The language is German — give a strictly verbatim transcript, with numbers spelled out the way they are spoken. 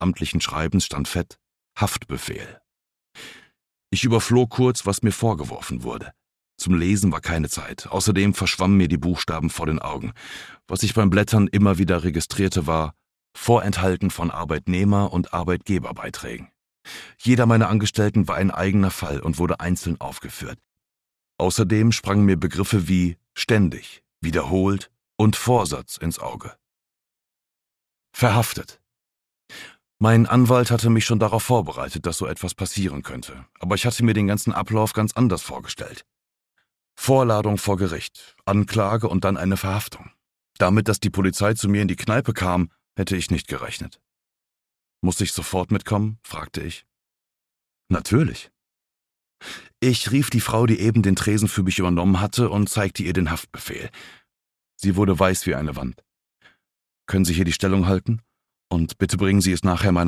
amtlichen Schreibens stand fett Haftbefehl. Ich überflog kurz, was mir vorgeworfen wurde. Zum Lesen war keine Zeit. Außerdem verschwammen mir die Buchstaben vor den Augen. Was ich beim Blättern immer wieder registrierte, war Vorenthalten von Arbeitnehmer- und Arbeitgeberbeiträgen. Jeder meiner Angestellten war ein eigener Fall und wurde einzeln aufgeführt. Außerdem sprangen mir Begriffe wie ständig, wiederholt und Vorsatz ins Auge. Verhaftet. Mein Anwalt hatte mich schon darauf vorbereitet, dass so etwas passieren könnte, aber ich hatte mir den ganzen Ablauf ganz anders vorgestellt. Vorladung vor Gericht, Anklage und dann eine Verhaftung. Damit, dass die Polizei zu mir in die Kneipe kam, hätte ich nicht gerechnet. »Muss ich sofort mitkommen?« fragte ich. »Natürlich.« Ich rief die Frau, die eben den Tresen für mich übernommen hatte, und zeigte ihr den Haftbefehl. Sie wurde weiß wie eine Wand. »Können Sie hier die Stellung halten? Und bitte bringen Sie es nachher meiner